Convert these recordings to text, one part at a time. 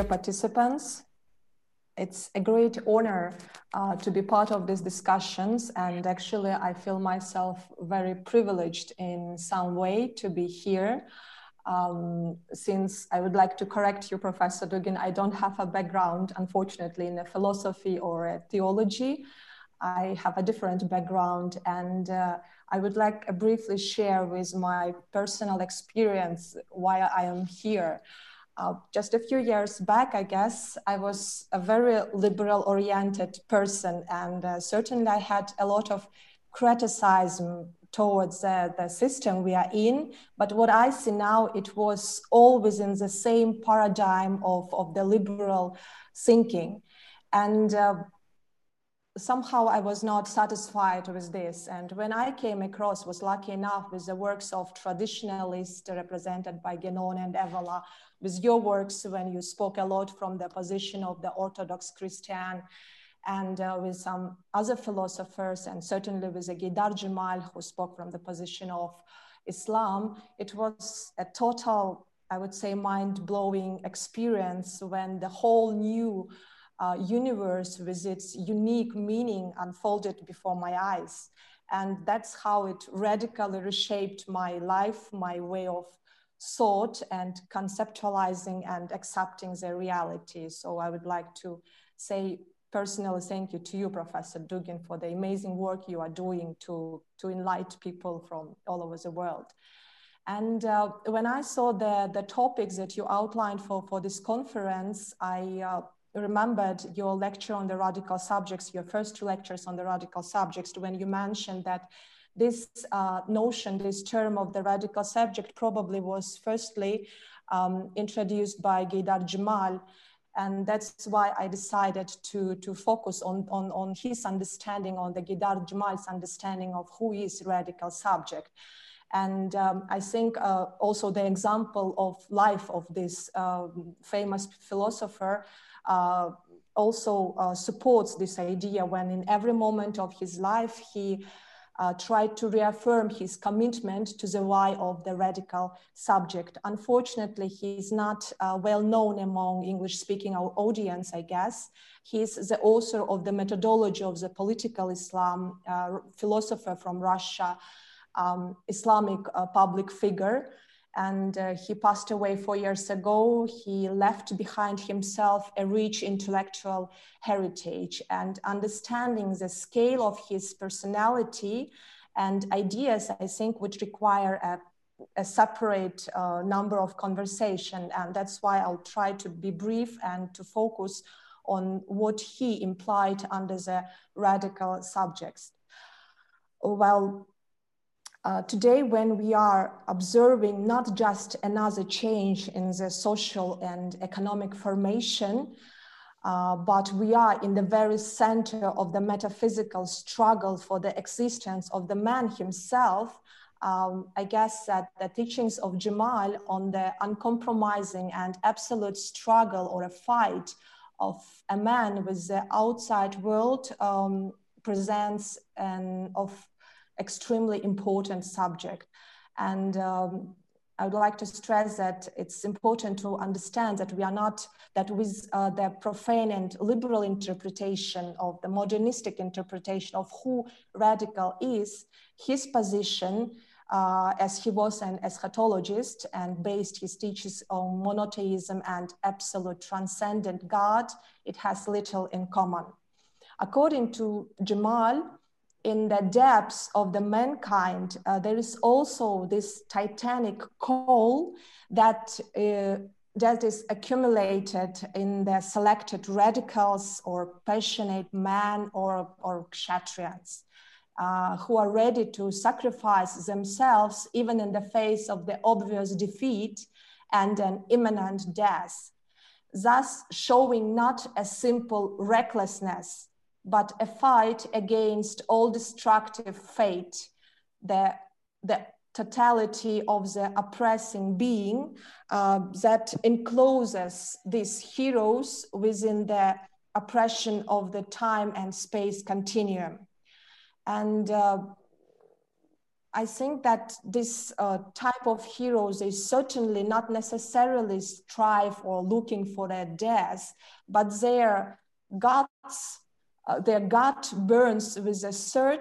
participants. It's a great honor to be part of these discussions, and actually I feel myself very privileged in some way to be here. Since I would like to correct you, Professor Dugin, I don't have a background, unfortunately, in a philosophy or a theology. I have a different background, and I would like to briefly share with my personal experience why I am here. Just a few years back, I guess, I was a very liberal-oriented person, and certainly I had a lot of criticism towards the system we are in. But what I see now, it was all within the same paradigm of the liberal thinking. And somehow I was not satisfied with this. And when I came across, was lucky enough with the works of traditionalists represented by Guénon and Evola, with your works when you spoke a lot from the position of the Orthodox Christian, and with some other philosophers, and certainly with Gaydar Jamal, who spoke from the position of Islam, it was a total, I would say, mind-blowing experience when the whole new universe with its unique meaning unfolded before my eyes. And that's how it radically reshaped my life, my way of thought, and conceptualizing and accepting the reality. So I would like to say personally thank you to you, Professor Dugin, for the amazing work you are doing to enlighten people from all over the world. And when I saw the topics that you outlined for this conference, I remembered your lecture on the radical subjects, your first two lectures on the radical subjects, when you mentioned that this notion, this term of the radical subject probably was firstly introduced by Gaydar Jamal. And that's why I decided to focus on his understanding, on the Gaydar Jamal's understanding of who is radical subject. And I think also the example of life of this famous philosopher also supports this idea, when in every moment of his life, he tried to reaffirm his commitment to the why of the radical subject. Unfortunately, he's not well known among English-speaking audience, I guess. He's the author of the methodology of the political Islam, philosopher from Russia, Islamic public figure. And he passed away 4 years ago. He left behind himself a rich intellectual heritage, and understanding the scale of his personality and ideas, I think, would require a separate number of conversation. And that's why I'll try to be brief and to focus on what he implied under the radical subjects. Well, today, when we are observing not just another change in the social and economic formation, but we are in the very center of the metaphysical struggle for the existence of the man himself, I guess that the teachings of Jamal on the uncompromising and absolute struggle or a fight of a man with the outside world presents an extremely important subject. And I would like to stress that it's important to understand that we are not, that with the profane and liberal interpretation of the modernistic interpretation of who radical is, his position, as he was an eschatologist and based his teachings on monotheism and absolute transcendent God, it has little in common. According to Jamal, in the depths of the mankind, there is also this titanic coal that is accumulated in the selected radicals or passionate men or kshatriyas, who are ready to sacrifice themselves even in the face of the obvious defeat and an imminent death, thus showing not a simple recklessness, but a fight against all destructive fate, the totality of the oppressing being that encloses these heroes within the oppression of the time and space continuum. And I think that this type of heroes is certainly not necessarily strive or looking for their death, but their guts, their gut burns with a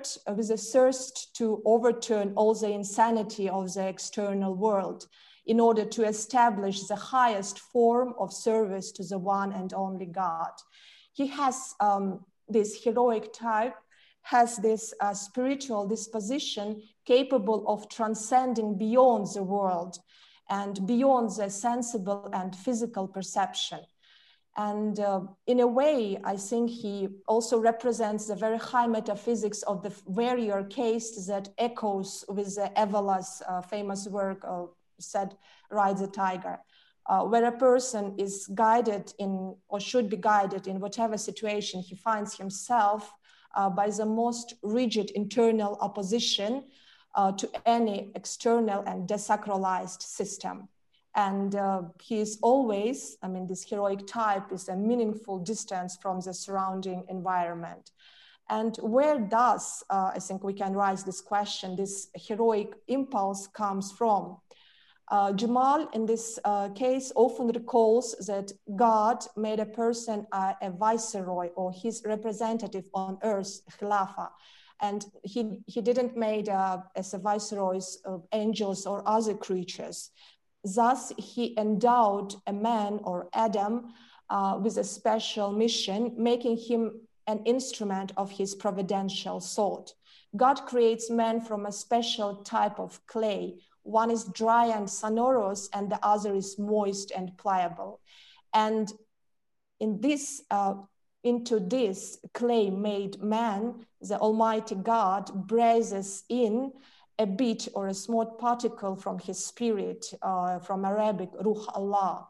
thirst to overturn all the insanity of the external world in order to establish the highest form of service to the one and only God. He has this heroic type, has this spiritual disposition capable of transcending beyond the world and beyond the sensible and physical perception. And in a way, I think he also represents the very high metaphysics of the warrior caste that echoes with Evola's famous work said, Ride the Tiger, where a person is guided in, or should be guided in whatever situation he finds himself by the most rigid internal opposition to any external and desacralized system. And he is always, I mean, this heroic type is a meaningful distance from the surrounding environment. And where does, I think we can raise this question, this heroic impulse comes from? Jamal, in this case, often recalls that God made a person a viceroy or his representative on earth, Khilafa. And he didn't made as a viceroys of angels or other creatures. Thus, he endowed a man or Adam with a special mission, making him an instrument of his providential thought. God creates man from a special type of clay. One is dry and sonorous, and the other is moist and pliable. And in this, into this clay-made man, the Almighty God breathes in a bit or a small particle from his spirit, from Arabic, Ruh Allah.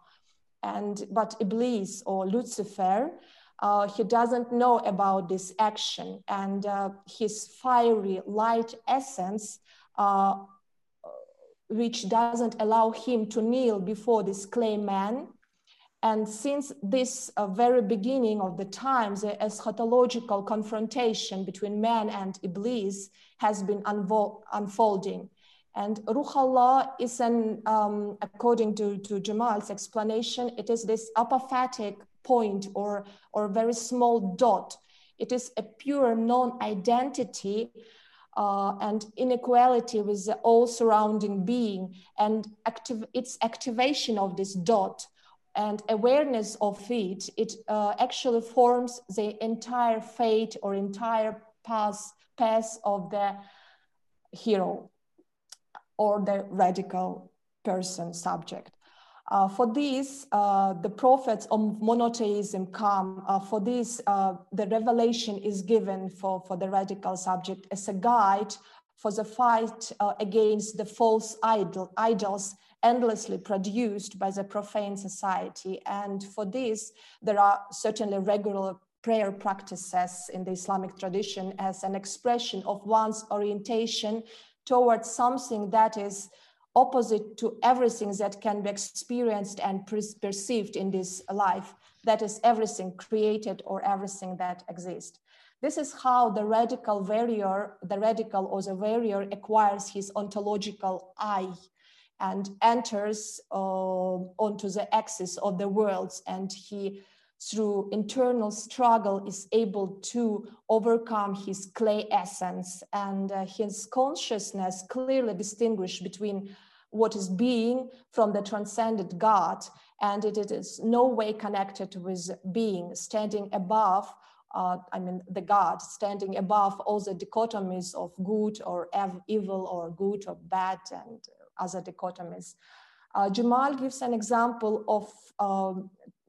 But Iblis or Lucifer, he doesn't know about this action, and his fiery light essence, which doesn't allow him to kneel before this clay man. And since this very beginning of the time, the eschatological confrontation between man and Iblis has been unfolding. And Ruh Allah is according to Jamal's explanation, it is this apophatic point or very small dot. It is a pure non-identity and inequality with the all surrounding being, and its activation of this dot and awareness of it, it actually forms the entire fate or entire path of the hero or the radical person subject. For this, the prophets of monotheism come. For this, the revelation is given for the radical subject as a guide for the fight against the false idols endlessly produced by the profane society. And for this, there are certainly regular prayer practices in the Islamic tradition as an expression of one's orientation towards something that is opposite to everything that can be experienced and perceived in this life, that is everything created or everything that exists. This is how the radical warrior, the radical or the warrior acquires his ontological I and enters onto the axis of the worlds, and he, through internal struggle, is able to overcome his clay essence, and his consciousness clearly distinguish between what is being from the transcendent God, and it is no way connected with being, standing above, the God, standing above all the dichotomies of good or evil or good or bad and other dichotomies. Jamal gives an example of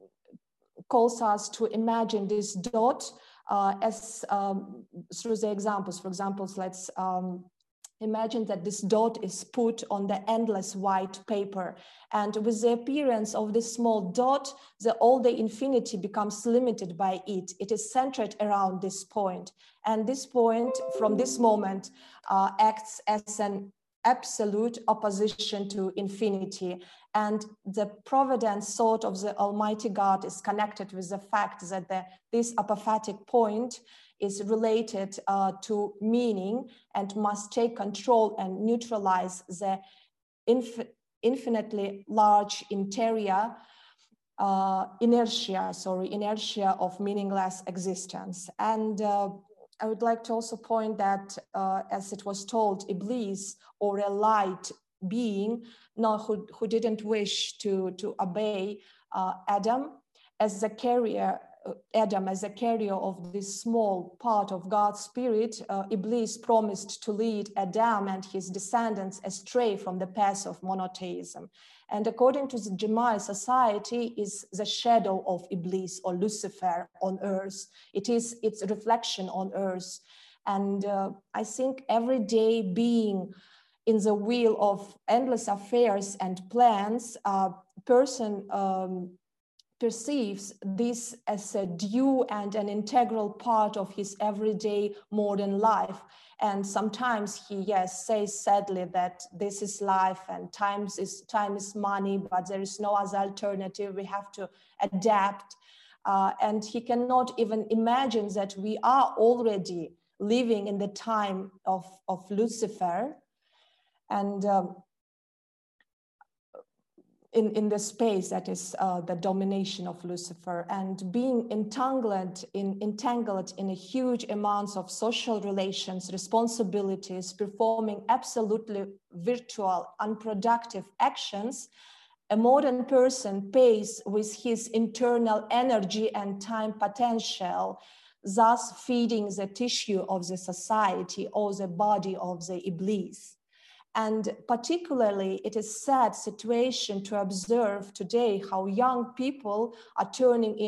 calls us to imagine this dot as through the examples. For example, let's imagine that this dot is put on the endless white paper, and with the appearance of this small dot, all the infinity becomes limited by it. It is centered around this point, and this point from this moment acts as an absolute opposition to infinity. And the providence thought of the Almighty God is connected with the fact that this apophatic point is related to meaning and must take control and neutralize the infinitely large inertia of meaningless existence. And I would like to also point that, as it was told, Iblis, or a light being, who didn't wish to obey Adam as the carrier. Adam as a carrier of this small part of God's spirit, Iblis promised to lead Adam and his descendants astray from the path of monotheism. And according to the Gemal, society is the shadow of Iblis, or Lucifer, on earth. It is its reflection on earth. And I think every day being in the wheel of endless affairs and plans, a person perceives this as a due and an integral part of his everyday modern life. And sometimes he, yes, says sadly that this is life and time is money, but there is no other alternative. We have to adapt. And he cannot even imagine that we are already living in the time of Lucifer. And in the space that is the domination of Lucifer, and being entangled in a huge amounts of social relations, responsibilities, performing absolutely virtual, unproductive actions, a modern person pays with his internal energy and time potential, thus feeding the tissue of the society or the body of the Iblis. And particularly, it is a sad situation to observe today how young people are turning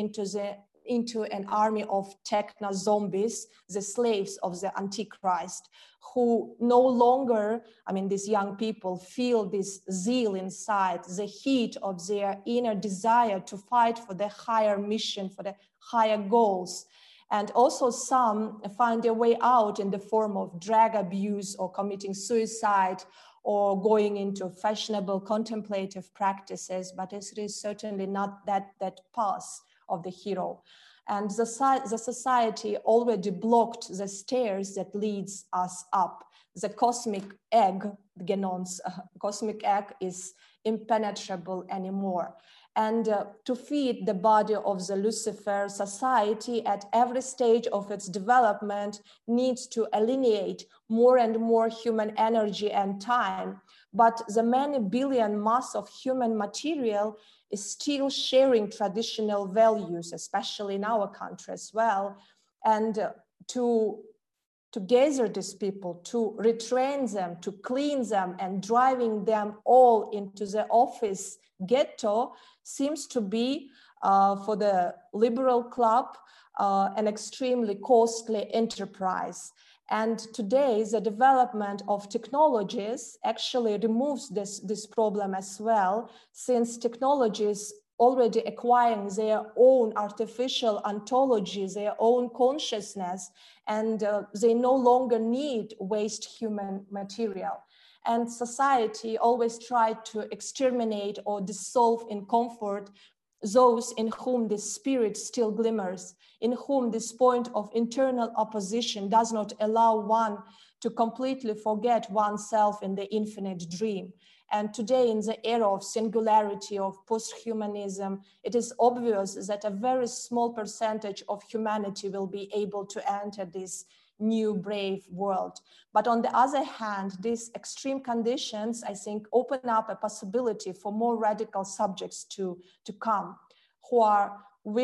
into an army of techno zombies, the slaves of the Antichrist, who no longer, I mean, these young people feel this zeal inside, the heat of their inner desire to fight for the higher mission, for the higher goals. And also some find their way out in the form of drug abuse or committing suicide or going into fashionable contemplative practices, but it is certainly not that path of the hero. And the society already blocked the stairs that leads us up. The cosmic egg, Genon's cosmic egg, is impenetrable anymore. And to feed the body of the Lucifer, society at every stage of its development needs to alienate more and more human energy and time. But the many billion mass of human material is still sharing traditional values, especially in our country as well. And to gather these people, to retrain them, to clean them, and driving them all into the office ghetto seems to be, for the liberal club, an extremely costly enterprise. And today, the development of technologies actually removes this problem as well, since technologies already acquiring their own artificial ontology, their own consciousness, and they no longer need waste human material. And society always tried to exterminate or dissolve in comfort those in whom the spirit still glimmers, in whom this point of internal opposition does not allow one to completely forget oneself in the infinite dream. And today, in the era of singularity, of post-humanism, it is obvious that a very small percentage of humanity will be able to enter this new brave world. But on the other hand, these extreme conditions, I think, open up a possibility for more radical subjects to come, who are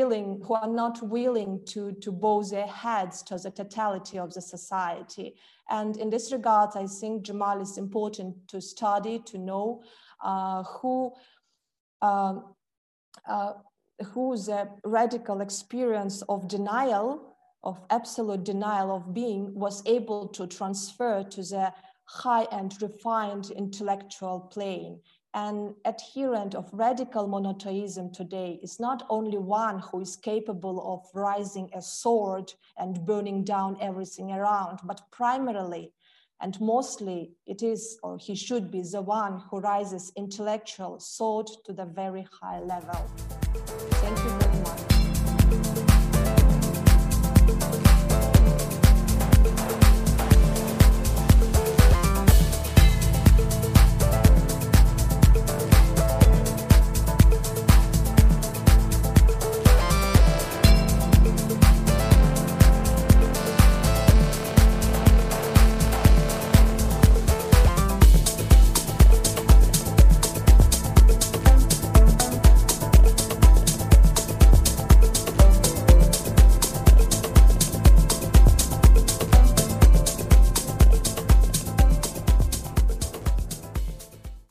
not willing to bow their heads to the totality of the society. And in this regard, I think, Gemal, is important to study, to know who the radical experience of denial, of absolute denial of being, was able to transfer to the high and refined intellectual plane. An adherent of radical monotheism today is not only one who is capable of rising a sword and burning down everything around, but primarily And mostly it is, or he should be, the one who rises intellectual thought to the very high level. Thank you.